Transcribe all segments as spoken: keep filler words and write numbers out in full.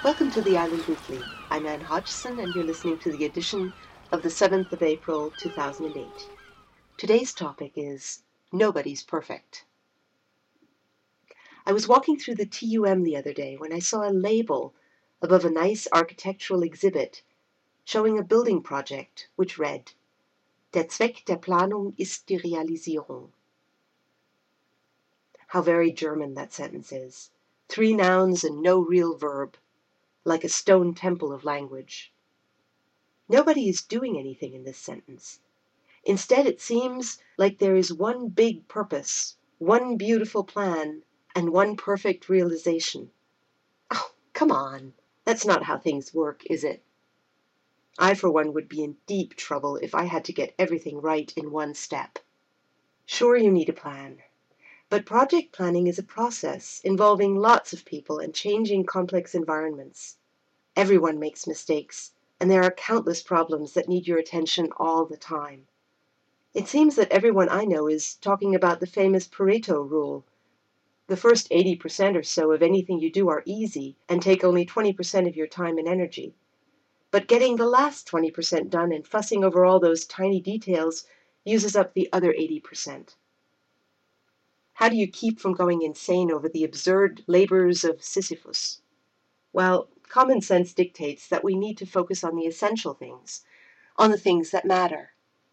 Welcome to the Island Weekly. I'm Anne Hodgson, and you're listening to the edition of the seventh of April, two thousand eight. Today's topic is Nobody's Perfect. I was walking through the T U M the other day when I saw a label above a nice architectural exhibit showing a building project which read, Der Zweck der Planung ist die Realisierung. How very German that sentence is. Three nouns and no real verb. Like a stone temple of language. Nobody is doing anything in this sentence. Instead, it seems like there is one big purpose, one beautiful plan, and one perfect realization. Oh, come on. That's not how things work, is it? I, for one, would be in deep trouble if I had to get everything right in one step. Sure, you need a plan. But project planning is a process involving lots of people and changing complex environments. Everyone makes mistakes, and there are countless problems that need your attention all the time. It seems that everyone I know is talking about the famous Pareto rule. The first eighty percent or so of anything you do are easy and take only twenty percent of your time and energy. But getting the last twenty percent done and fussing over all those tiny details uses up the other eighty percent. How do you keep from going insane over the absurd labors of Sisyphus? Well, common sense dictates that we need to focus on the essential things, on the things that matter.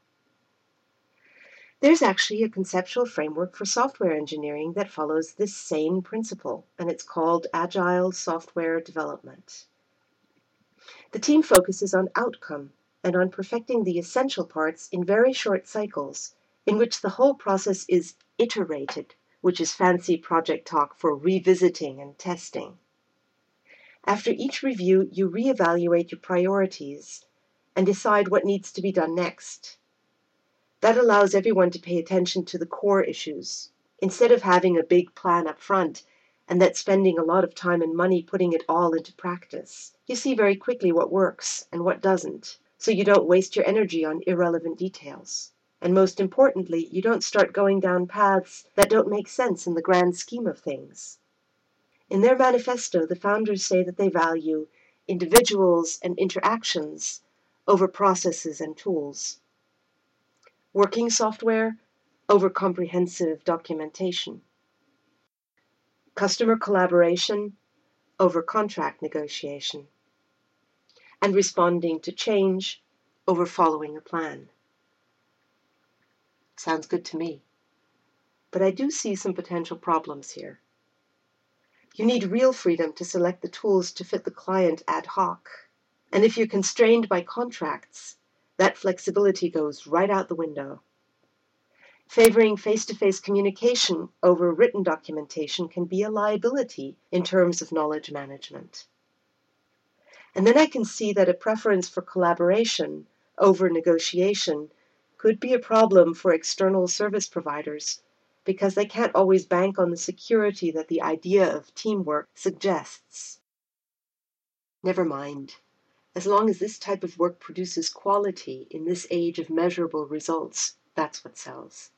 There's actually a conceptual framework for software engineering that follows this same principle, and it's called Agile Software Development. The team focuses on outcome and on perfecting the essential parts in very short cycles, in which the whole process is iterated, which is fancy project talk for revisiting and testing. After each review, you reevaluate your priorities and decide what needs to be done next. That allows everyone to pay attention to the core issues, instead of having a big plan up front and then spending a lot of time and money putting it all into practice. You see very quickly what works and what doesn't, so you don't waste your energy on irrelevant details. And most importantly, you don't start going down paths that don't make sense in the grand scheme of things. In their manifesto, the founders say that they value individuals and interactions over processes and tools. Working software over comprehensive documentation. Customer collaboration over contract negotiation. And responding to change over following a plan. Sounds good to me. But I do see some potential problems here. You need real freedom to select the tools to fit the client ad hoc. And if you're constrained by contracts, that flexibility goes right out the window. Favoring face-to-face communication over written documentation can be a liability in terms of knowledge management. And then I can see that a preference for collaboration over negotiation could be a problem for external service providers, because they can't always bank on the security that the idea of teamwork suggests. Never mind. As long as this type of work produces quality in this age of measurable results, that's what sells.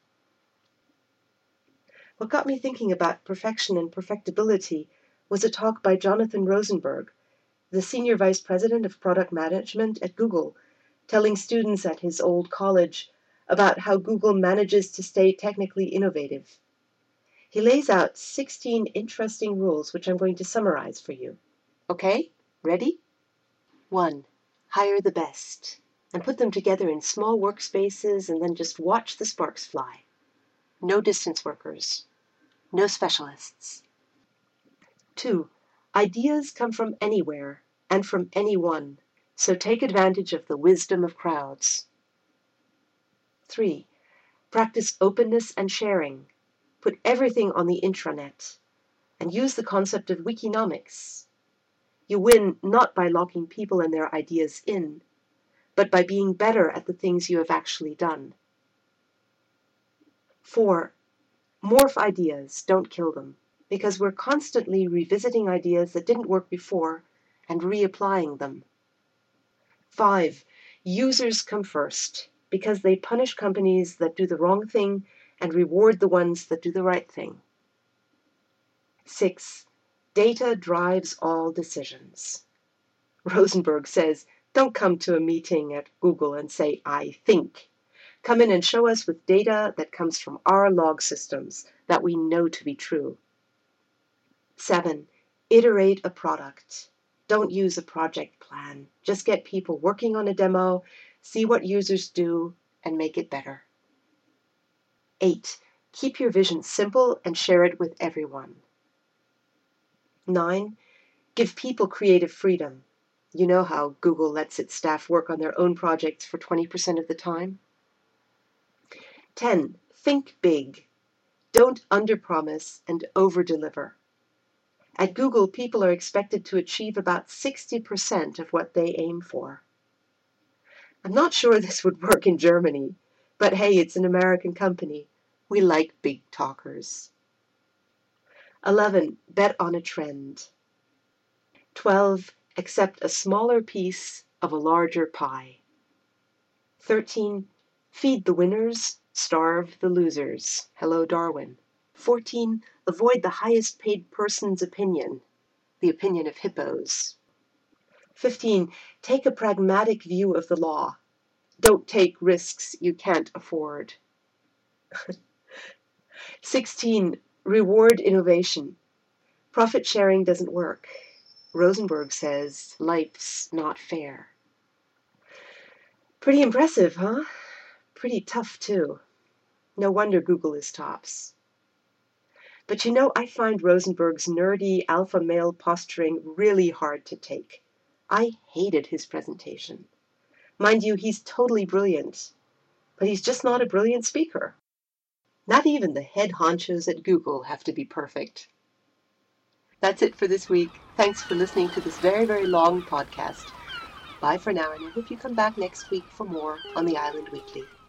What got me thinking about perfection and perfectibility was a talk by Jonathan Rosenberg, the Senior Vice President of Product Management at Google, telling students at his old college about how Google manages to stay technically innovative. He lays out sixteen interesting rules, which I'm going to summarize for you. Okay, ready? One, hire the best, and put them together in small workspaces and then just watch the sparks fly. No distance workers, no specialists. Two, ideas come from anywhere and from anyone, so take advantage of the wisdom of crowds. Three, practice openness and sharing. Put everything on the intranet and use the concept of Wikinomics. You win not by locking people and their ideas in, but by being better at the things you have actually done. Four, morph ideas, don't kill them, because we're constantly revisiting ideas that didn't work before and reapplying them. Five, users come first, because they punish companies that do the wrong thing and reward the ones that do the right thing. Six, Data drives all decisions. Rosenberg says, don't come to a meeting at Google and say, I think. Come in and show us with data that comes from our log systems that we know to be true. Seven, iterate a product. Don't use a project plan. Just get people working on a demo, see what users do, and make it better. Eight, keep your vision simple and share it with everyone. Nine, give people creative freedom. You know how Google lets its staff work on their own projects for twenty percent of the time? Ten, think big. Don't underpromise and overdeliver. At Google, people are expected to achieve about sixty percent of what they aim for. I'm not sure this would work in Germany, but hey, it's an American company. We like big talkers. Eleven, bet on a trend. Twelve, accept a smaller piece of a larger pie. Thirteen, feed the winners, starve the losers. Hello, Darwin. Fourteen, avoid the highest paid person's opinion, the opinion of hippos. Fifteen, take a pragmatic view of the law. Don't take risks you can't afford. Sixteen, reward innovation. Profit sharing doesn't work. Rosenberg says life's not fair. Pretty impressive, huh? Pretty tough, too. No wonder Google is tops. But you know, I find Rosenberg's nerdy alpha male posturing really hard to take. I hated his presentation. Mind you, he's totally brilliant, but he's just not a brilliant speaker. Not even the head honchos at Google have to be perfect. That's it for this week. Thanks for listening to this very, very long podcast. Bye for now, and I hope you come back next week for more on the Island Weekly.